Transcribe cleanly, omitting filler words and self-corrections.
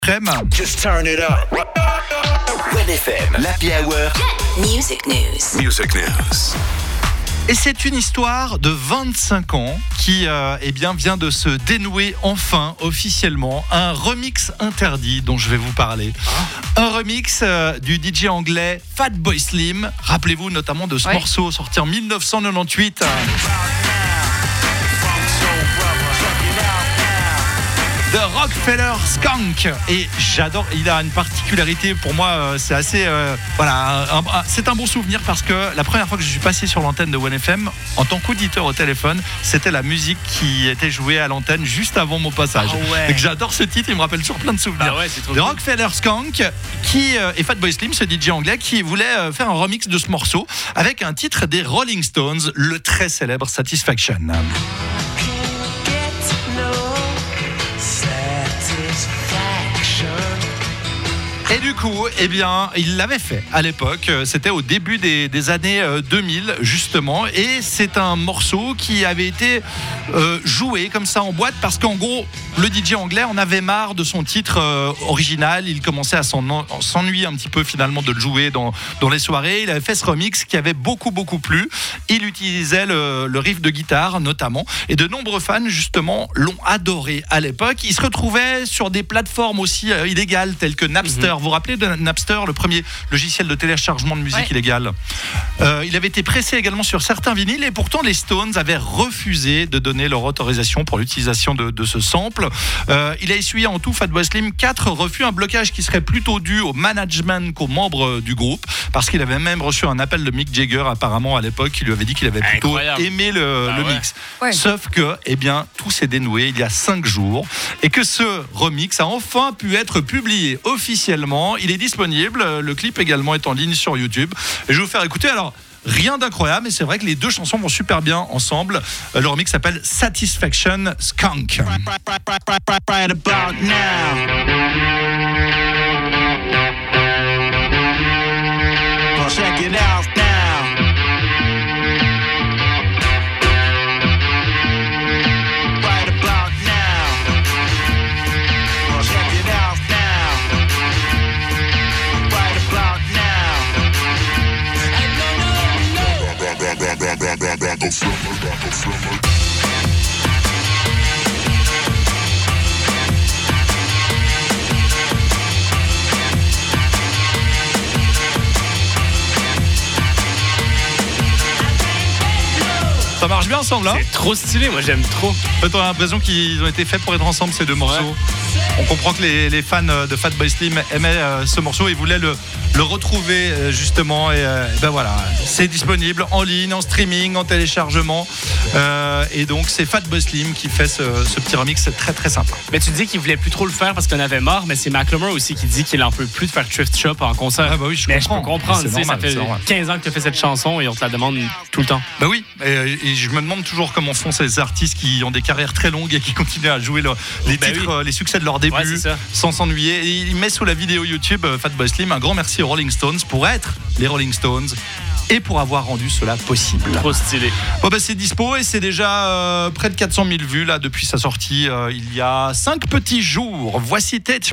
Just turn it up. Red FM, l'Happy Hour. Music News. Music News. Et c'est une histoire de 25 ans qui vient de se dénouer enfin officiellement. Un remix interdit dont je vais vous parler. Un remix du DJ anglais Fatboy Slim. Rappelez-vous notamment de ce morceau sorti en 1998. The Rockefeller Skunk. Et j'adore, il a une particularité pour moi, c'est assez c'est un bon souvenir parce que la première fois que je suis passé sur l'antenne de 1FM en tant qu'auditeur au téléphone, c'était la musique qui était jouée à l'antenne juste avant mon passage. Donc j'adore ce titre, il me rappelle toujours plein de souvenirs. The Rockefeller Skunk et Fatboy Slim, ce DJ anglais qui voulait faire un remix de ce morceau avec un titre des Rolling Stones, le très célèbre Satisfaction. Et du coup, il l'avait fait à l'époque, c'était au début des années 2000 justement, et c'est un morceau qui avait été joué comme ça en boîte parce qu'en gros, le DJ anglais en avait marre de son titre original, il commençait à s'ennuyer un petit peu finalement de le jouer dans les soirées. Il avait fait ce remix qui avait beaucoup plu, il utilisait le riff de guitare notamment, et de nombreux fans justement l'ont adoré à l'époque. Il se retrouvait sur des plateformes aussi illégales telles que Napster. Vous vous rappelez de Napster, le premier logiciel de téléchargement de musique illégal. Il avait été pressé également sur certains vinyles et pourtant les Stones avaient refusé de donner leur autorisation pour l'utilisation de ce sample. Il a essuyé en tout, Fatboy Slim, 4 refus, un blocage qui serait plutôt dû au management qu'aux membres du groupe, parce qu'il avait même reçu un appel de Mick Jagger apparemment à l'époque, qui lui avait dit qu'il avait plutôt aimé le mix. Sauf que tout s'est dénoué il y a 5 jours et que ce remix a enfin pu être publié officiellement. Il est disponible, le clip également est en ligne sur YouTube et je vais vous faire écouter. Alors rien d'incroyable, mais c'est vrai que les deux chansons vont super bien ensemble. Le remix s'appelle Satisfaction Skunk. Right about now. Check it out now. Ça marche bien ensemble, hein? C'est trop stylé, moi j'aime trop. En fait, on a l'impression qu'ils ont été faits pour être ensemble, ces deux morceaux. On comprend que les fans de Fatboy Slim aimaient ce morceau et voulaient le retrouver justement. Et voilà, c'est disponible en ligne, en streaming, en téléchargement. Et donc c'est Fatboy Slim qui fait ce petit remix, c'est très sympa. Mais tu dis qu'il voulait plus trop le faire parce qu'on avait marre, mais c'est Macklemore aussi qui dit qu'il en peut plus de faire Thrift Shop en concert. Ah bah oui, je peux comprendre. Ça fait 15 ans que tu fais cette chanson et on te la demande tout le temps. Bah oui, et je me demande toujours comment font ces artistes qui ont des carrières très longues et qui continuent à jouer les titres, les succès de leur début sans s'ennuyer. Et il met sous la vidéo YouTube Fatboy Slim un grand merci aux Rolling Stones pour être les Rolling Stones et pour avoir rendu cela possible. Trop stylé. C'est dispo et c'est déjà près de 400 000 vues là depuis sa sortie il y a 5 petits jours. Voici Tate